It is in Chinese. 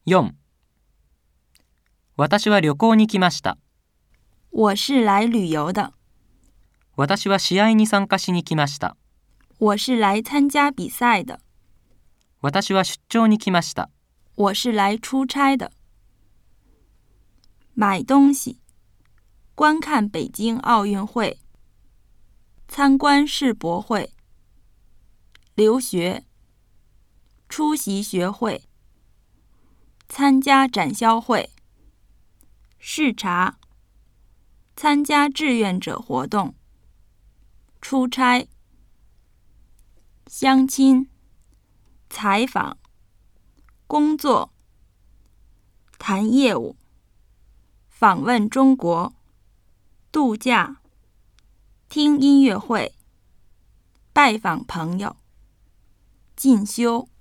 4. 私は旅行に来ました。 我是来旅游的。 私は試合に参加しに来ました。 我是来参加比赛的。 私は出張に来ました。 我是来出差的。买东西，观看北京奥运会，参观世博会，留学，出席学会，参加展销会，视察，参加志愿者活动，出差，相亲，采访，工作，谈业务，访问中国，度假，听音乐会，拜访朋友，进修。